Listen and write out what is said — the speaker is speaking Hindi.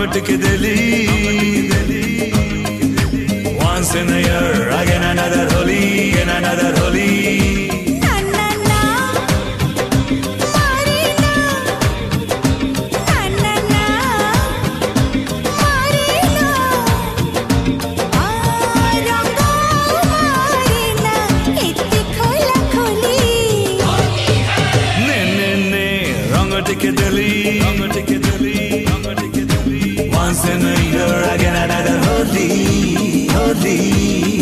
टिके दिली once in a year again another holy again another holy टिके दिली once in a year again another holy holy